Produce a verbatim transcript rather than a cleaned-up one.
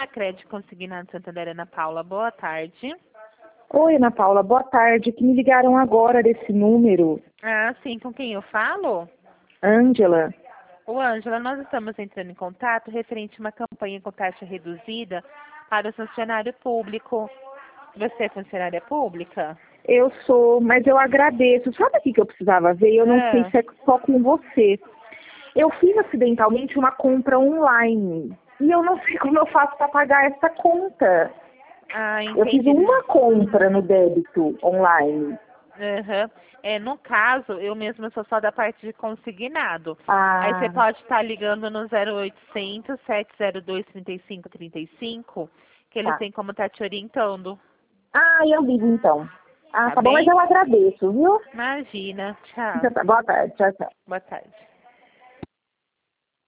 Crédito Consignado Santander, Ana Paula. Boa tarde. Oi, Ana Paula, boa tarde. Que me ligaram agora desse número. Ah, sim, com quem eu falo? Ângela. Ô, Ângela, nós estamos entrando em contato referente a uma campanha com taxa reduzida para o funcionário público. Você é funcionária pública? Eu sou, mas eu agradeço. Sabe o que que eu precisava ver? Eu não sei Ah, se é só com você. Eu fiz acidentalmente uma compra online e eu não sei como eu faço para pagar essa conta. ah, Eu fiz entendi. uma compra no débito online. Aham. É, no caso, eu mesma sou só da parte de consignado. Aí você Ah, pode estar ligando no zero oitocentos, sete zero dois, trinta e cinco, trinta e cinco, que eles tá. têm como estar te orientando. Ah, eu ligo então. Ah, Tá tá bom, mas bem? eu agradeço, viu? Imagina. Tchau. Então tá, boa tarde, tchau, tchau. Boa tarde.